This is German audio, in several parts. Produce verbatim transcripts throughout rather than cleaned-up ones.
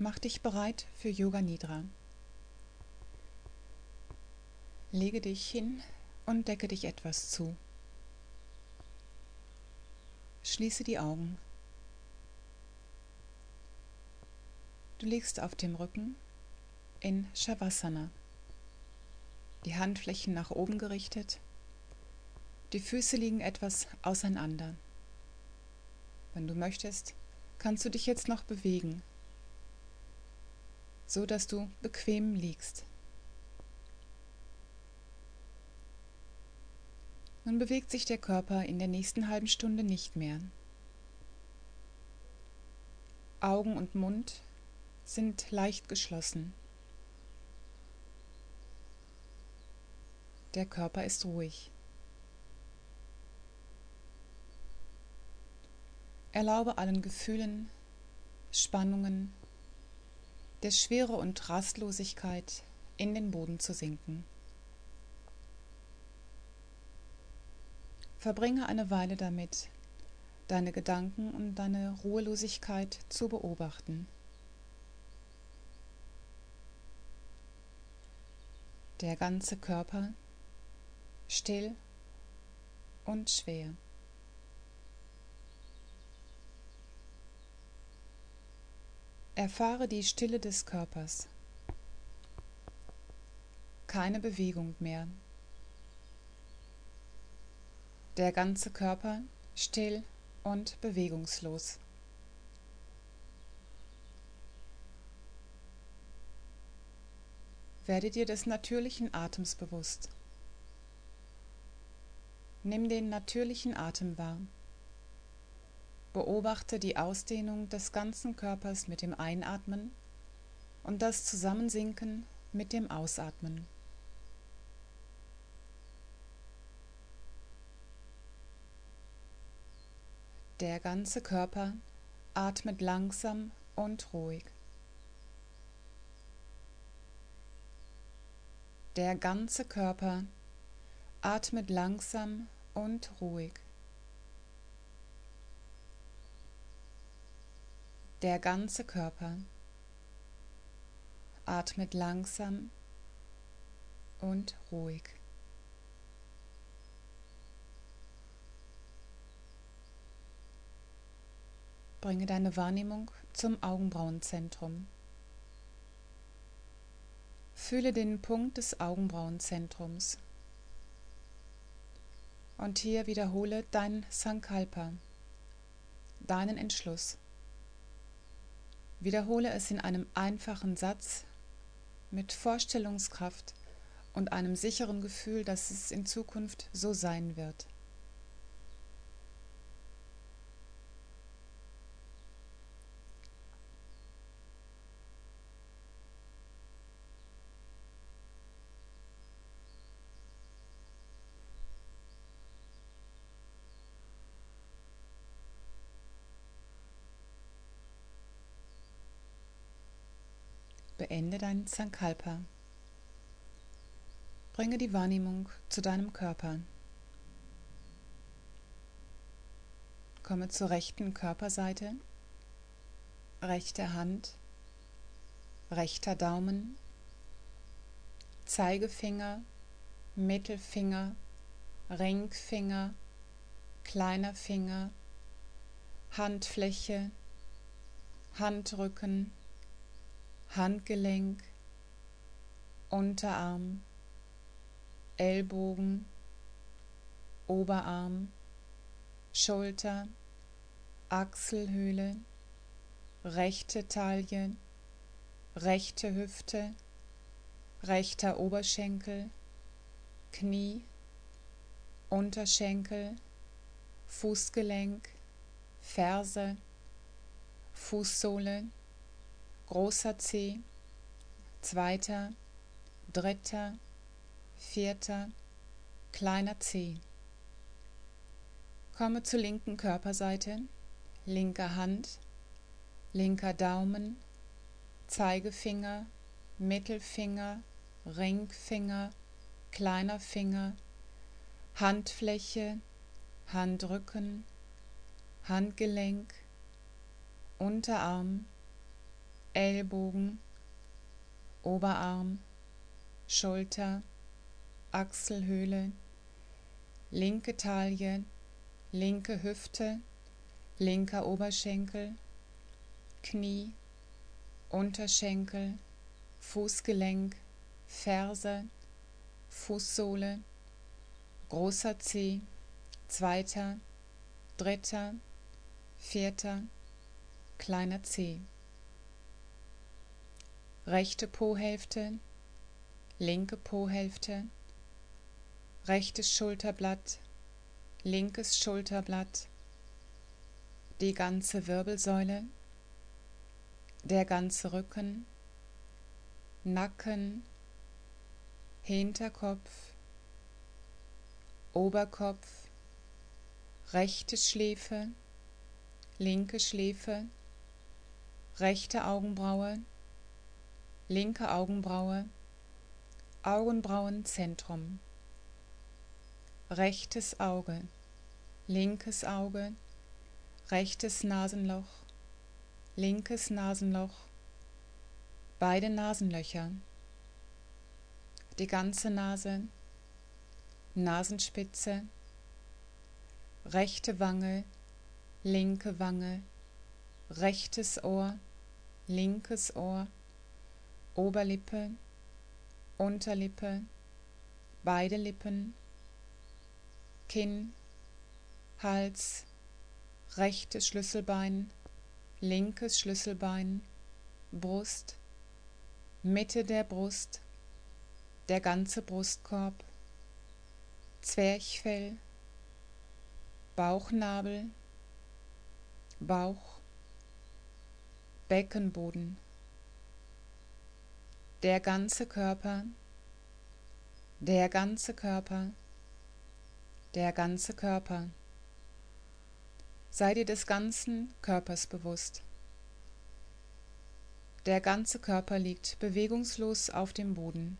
Mach dich bereit für Yoga Nidra. Lege dich hin und decke dich etwas zu. Schließe die Augen. Du liegst auf dem Rücken in Shavasana. Die Handflächen nach oben gerichtet. Die Füße liegen etwas auseinander. Wenn du möchtest, kannst du dich jetzt noch bewegen, so dass du bequem liegst. Nun bewegt sich der Körper in der nächsten halben Stunde nicht mehr. Augen und Mund sind leicht geschlossen. Der Körper ist ruhig. Erlaube allen Gefühlen, Spannungen, der Schwere und Rastlosigkeit in den Boden zu sinken. Verbringe eine Weile damit, deine Gedanken und deine Ruhelosigkeit zu beobachten. Der ganze Körper still und schwer. Erfahre die Stille des Körpers. Keine Bewegung mehr. Der ganze Körper still und bewegungslos. Werde dir des natürlichen Atems bewusst. Nimm den natürlichen Atem wahr. Beobachte die Ausdehnung des ganzen Körpers mit dem Einatmen und das Zusammensinken mit dem Ausatmen. Der ganze Körper atmet langsam und ruhig. Der ganze Körper atmet langsam und ruhig. Der ganze Körper atmet langsam und ruhig. Bringe deine Wahrnehmung zum Augenbrauenzentrum. Fühle den Punkt des Augenbrauenzentrums. Und hier wiederhole dein Sankalpa, deinen Entschluss. Wiederhole es in einem einfachen Satz mit Vorstellungskraft und einem sicheren Gefühl, dass es in Zukunft so sein wird. Beende dein Sankalpa. Bringe die Wahrnehmung zu deinem Körper. Komme zur rechten Körperseite, rechte Hand, rechter Daumen, Zeigefinger, Mittelfinger, Ringfinger, kleiner Finger, Handfläche, Handrücken, Handgelenk, Unterarm, Ellbogen, Oberarm, Schulter, Achselhöhle, rechte Taille, rechte Hüfte, rechter Oberschenkel, Knie, Unterschenkel, Fußgelenk, Ferse, Fußsohle, großer Zeh, zweiter, dritter, vierter, kleiner Zeh. Komme zur linken Körperseite, linke Hand, linker Daumen, Zeigefinger, Mittelfinger, Ringfinger, kleiner Finger, Handfläche, Handrücken, Handgelenk, Unterarm, Ellbogen, Oberarm, Schulter, Achselhöhle, linke Taille, linke Hüfte, linker Oberschenkel, Knie, Unterschenkel, Fußgelenk, Ferse, Fußsohle, großer Zeh, zweiter, dritter, vierter, kleiner Zeh, rechte Pohälfte, linke Pohälfte, rechtes Schulterblatt, linkes Schulterblatt, die ganze Wirbelsäule, der ganze Rücken, Nacken, Hinterkopf, Oberkopf, rechte Schläfe, linke Schläfe, rechte Augenbraue, linke Augenbraue, Augenbrauenzentrum, rechtes Auge, linkes Auge, rechtes Nasenloch, linkes Nasenloch, beide Nasenlöcher, die ganze Nase, Nasenspitze, rechte Wange, linke Wange, rechtes Ohr, linkes Ohr, Oberlippe, Unterlippe, beide Lippen, Kinn, Hals, rechtes Schlüsselbein, linkes Schlüsselbein, Brust, Mitte der Brust, der ganze Brustkorb, Zwerchfell, Bauchnabel, Bauch, Beckenboden, der ganze Körper, der ganze Körper, der ganze Körper. Sei dir des ganzen Körpers bewusst. Der ganze Körper liegt bewegungslos auf dem Boden.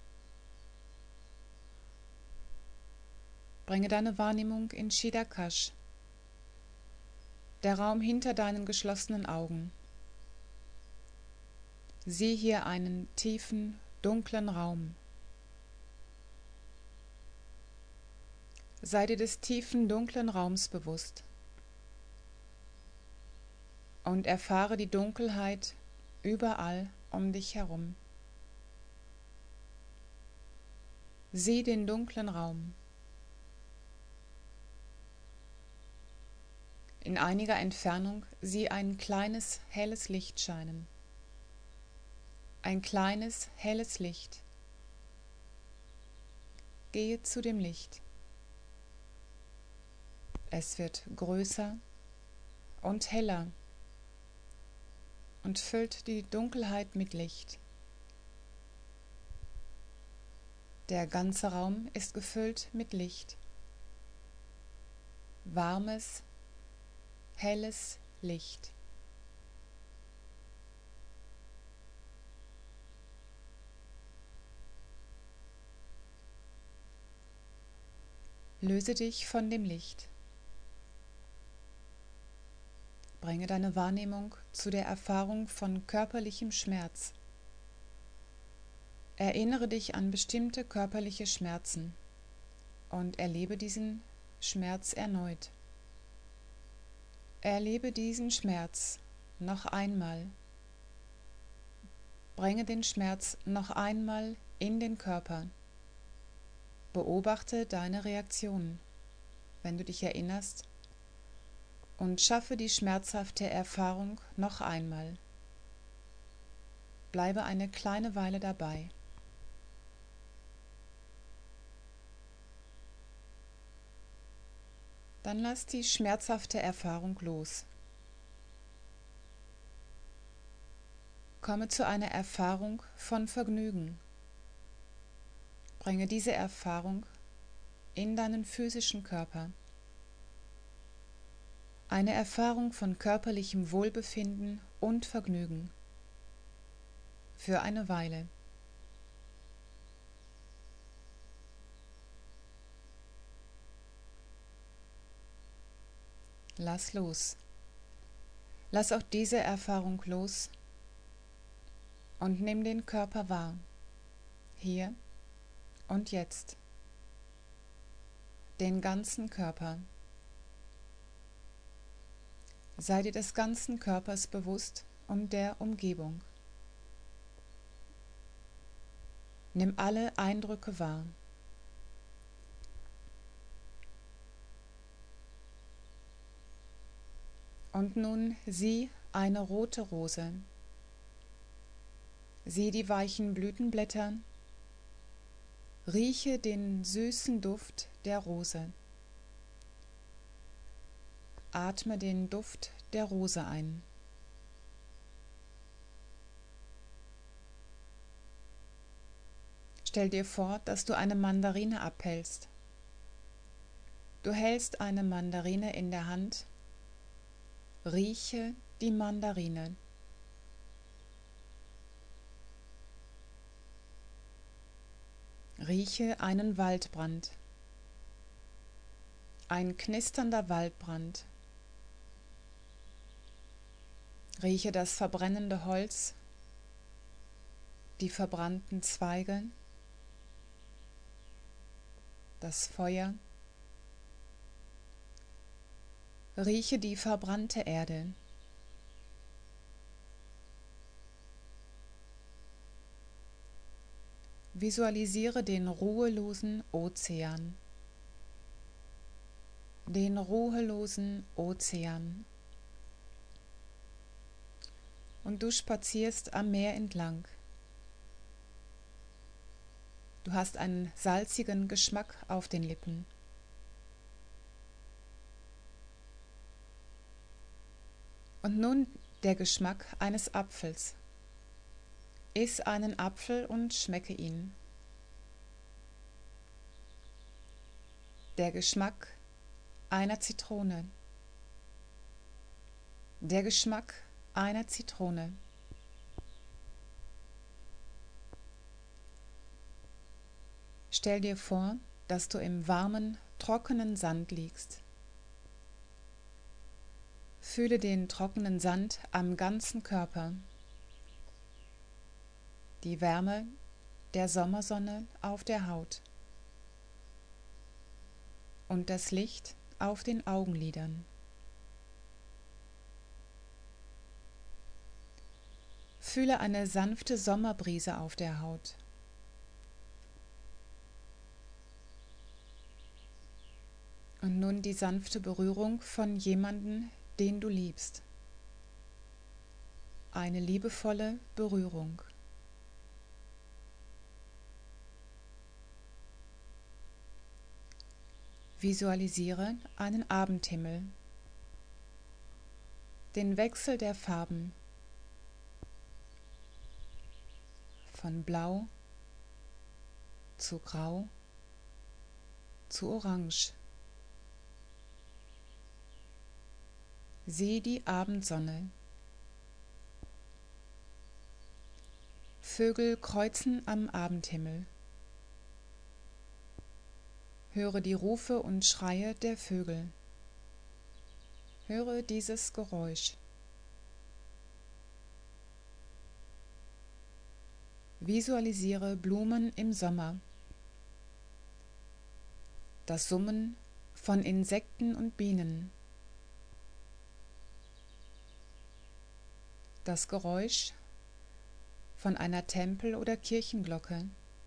Bringe deine Wahrnehmung in Chittakash, der Raum hinter deinen geschlossenen Augen. Sieh hier einen tiefen, dunklen Raum. Sei dir des tiefen, dunklen Raums bewusst und erfahre die Dunkelheit überall um dich herum. Sieh den dunklen Raum. In einiger Entfernung sieh ein kleines, helles Licht scheinen. Ein kleines, helles Licht. Gehe zu dem Licht. Es wird größer und heller und füllt die Dunkelheit mit Licht. Der ganze Raum ist gefüllt mit Licht. Warmes, helles Licht. Löse dich von dem Licht. Bringe deine Wahrnehmung zu der Erfahrung von körperlichem Schmerz. Erinnere dich an bestimmte körperliche Schmerzen und erlebe diesen Schmerz erneut. Erlebe diesen Schmerz noch einmal. Bringe den Schmerz noch einmal in den Körper. Beobachte deine Reaktionen, wenn du dich erinnerst, und schaffe die schmerzhafte Erfahrung noch einmal. Bleibe eine kleine Weile dabei. Dann lass die schmerzhafte Erfahrung los. Komme zu einer Erfahrung von Vergnügen. Bringe diese Erfahrung in deinen physischen Körper. Eine Erfahrung von körperlichem Wohlbefinden und Vergnügen. Für eine Weile. Lass los. Lass auch diese Erfahrung los und nimm den Körper wahr, hier und jetzt, den ganzen Körper. Sei dir des ganzen Körpers bewusst und der Umgebung. Nimm alle Eindrücke wahr. Und nun sieh eine rote Rose. Sieh die weichen Blütenblätter. Rieche den süßen Duft der Rose. Atme den Duft der Rose ein. Stell dir vor, dass du eine Mandarine abhältst. Du hältst eine Mandarine in der Hand. Rieche die Mandarine. Rieche einen Waldbrand. Ein knisternder Waldbrand. Rieche das verbrennende Holz, die verbrannten Zweige, das Feuer. Rieche die verbrannte Erde. Visualisiere den ruhelosen Ozean. Den ruhelosen Ozean. Und du spazierst am Meer entlang. Du hast einen salzigen Geschmack auf den Lippen. Und nun der Geschmack eines Apfels. Iss einen Apfel und schmecke ihn. Der Geschmack einer Zitrone. Der Geschmack einer Zitrone. Stell dir vor, dass du im warmen, trockenen Sand liegst. Fühle den trockenen Sand am ganzen Körper. Die Wärme der Sommersonne auf der Haut. Und das Licht auf den Augenlidern. Fühle eine sanfte Sommerbrise auf der Haut. Und nun die sanfte Berührung von jemandem, den du liebst. Eine liebevolle Berührung. Visualisiere einen Abendhimmel. Den Wechsel der Farben. Von Blau zu Grau zu Orange. Sieh die Abendsonne. Vögel kreuzen am Abendhimmel. Höre die Rufe und Schreie der Vögel. Höre dieses Geräusch. Visualisiere Blumen im Sommer. Das Summen von Insekten und Bienen. Das Geräusch von einer Tempel- oder Kirchenglocke.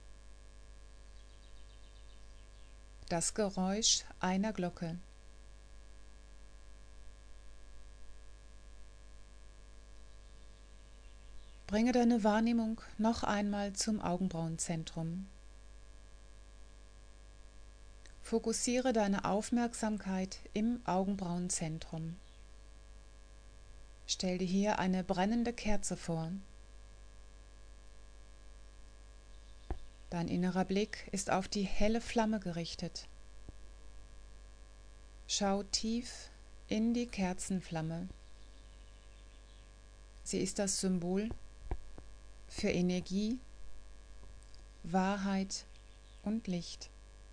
Das Geräusch einer Glocke. Bringe deine Wahrnehmung noch einmal zum Augenbrauenzentrum. Fokussiere deine Aufmerksamkeit im Augenbrauenzentrum. Stell dir hier eine brennende Kerze vor. Dein innerer Blick ist auf die helle Flamme gerichtet. Schau tief in die Kerzenflamme. Sie ist das Symbol für Energie, Wahrheit und Licht.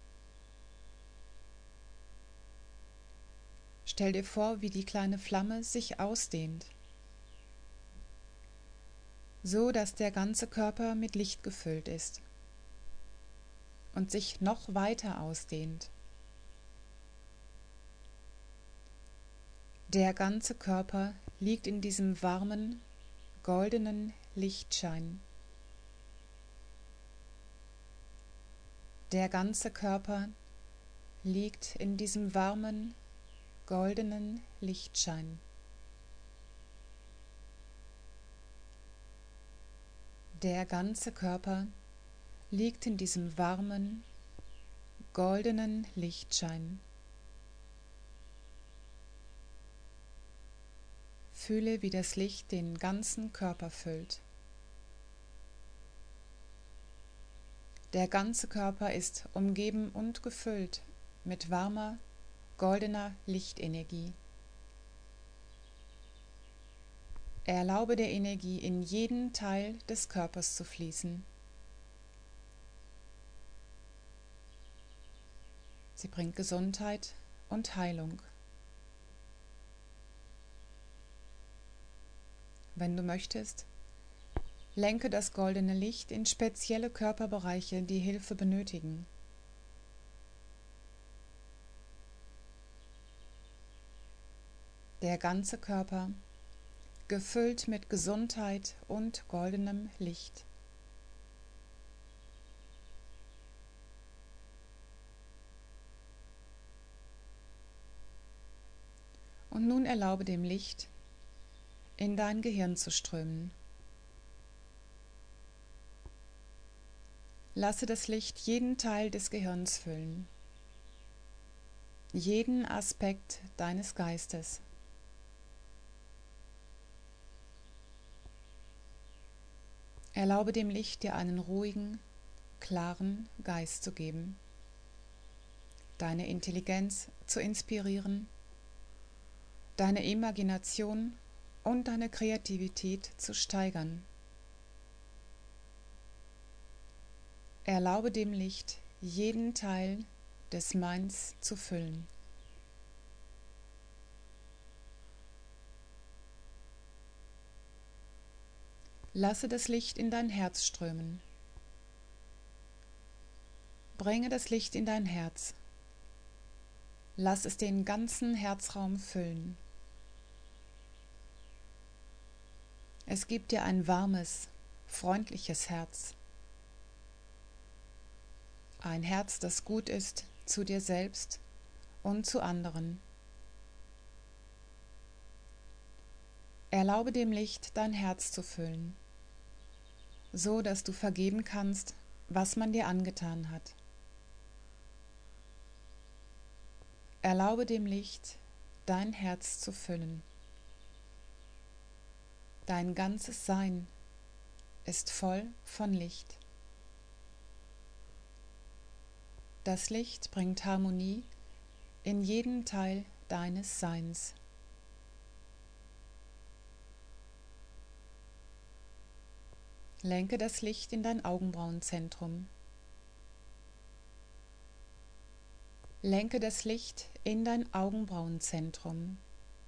Stell dir vor, wie die kleine Flamme sich ausdehnt. so dass der ganze Körper mit Licht gefüllt ist und sich noch weiter ausdehnt. Der ganze Körper liegt in diesem warmen, goldenen Lichtschein. Der ganze Körper liegt in diesem warmen, goldenen Lichtschein. Der ganze Körper liegt in diesem warmen, goldenen Lichtschein. Fühle, wie das Licht den ganzen Körper füllt. Der ganze Körper ist umgeben und gefüllt mit warmer, goldener Lichtenergie. Erlaube der Energie in jeden Teil des Körpers zu fließen. Sie bringt Gesundheit und Heilung. Wenn du möchtest, lenke das goldene Licht in spezielle Körperbereiche, die Hilfe benötigen. Der ganze Körper gefüllt mit Gesundheit und goldenem Licht. Und nun erlaube dem Licht, in dein Gehirn zu strömen. Lasse das Licht jeden Teil des Gehirns füllen, jeden Aspekt deines Geistes. Erlaube dem Licht, dir einen ruhigen, klaren Geist zu geben, deine Intelligenz zu inspirieren, deine Imagination und deine Kreativität zu steigern. Erlaube dem Licht, jeden Teil des Minds zu füllen. Lasse das Licht in dein Herz strömen. Bringe das Licht in dein Herz. Lass es den ganzen Herzraum füllen. Es gibt dir ein warmes, freundliches Herz. Ein Herz, das gut ist zu dir selbst und zu anderen. Erlaube dem Licht, dein Herz zu füllen, so dass du vergeben kannst, was man dir angetan hat. Erlaube dem Licht, dein Herz zu füllen. Dein ganzes Sein ist voll von Licht. Das Licht bringt Harmonie in jeden Teil deines Seins. Lenke das Licht in dein Augenbrauenzentrum. Lenke das Licht in dein Augenbrauenzentrum.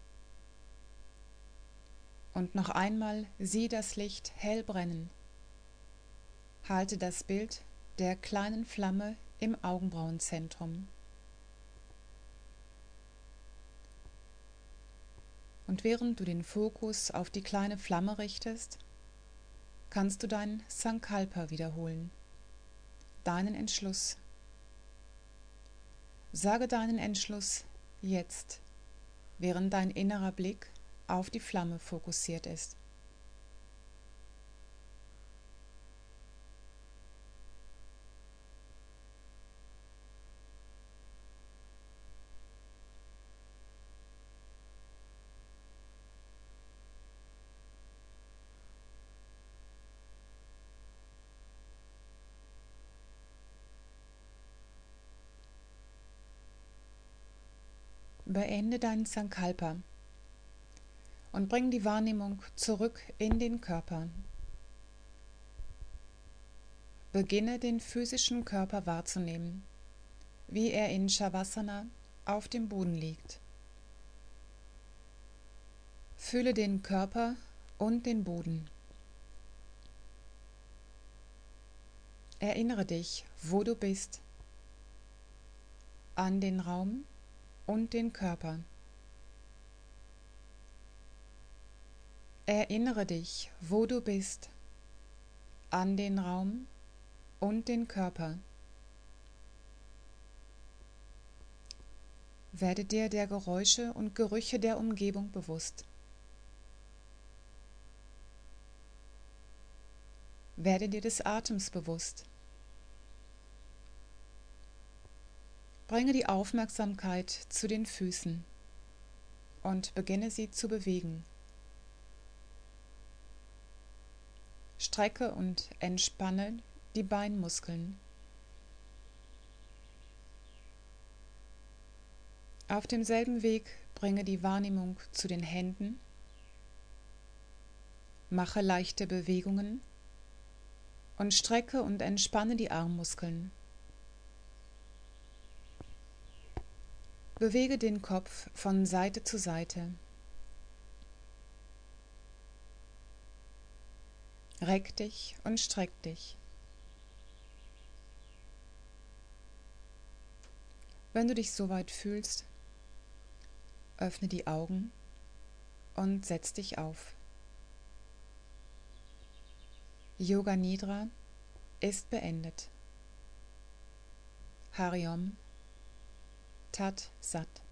Und noch einmal sieh das Licht hell brennen. Halte das Bild der kleinen Flamme im Augenbrauenzentrum. Und während du den Fokus auf die kleine Flamme richtest, kannst du dein Sankalpa wiederholen, deinen Entschluss. Sage deinen Entschluss jetzt, während dein innerer Blick auf die Flamme fokussiert ist. Beende dein Sankalpa und bring die Wahrnehmung zurück in den Körper. Beginne den physischen Körper wahrzunehmen, wie er in Shavasana auf dem Boden liegt. Fühle den Körper und den Boden. Erinnere dich, wo du bist, an den Raum und den Körper. Erinnere dich, wo du bist, an den Raum und den Körper. Werde dir der Geräusche und Gerüche der Umgebung bewusst. Werde dir des Atems bewusst. Bringe die Aufmerksamkeit zu den Füßen und beginne sie zu bewegen. Strecke und entspanne die Beinmuskeln. Auf demselben Weg bringe die Wahrnehmung zu den Händen. Mache leichte Bewegungen und strecke und entspanne die Armmuskeln. Bewege den Kopf von Seite zu Seite. Reck dich und streck dich. Wenn du dich soweit fühlst, öffne die Augen und setz dich auf. Yoga Nidra ist beendet. Hari Om Tat Sat.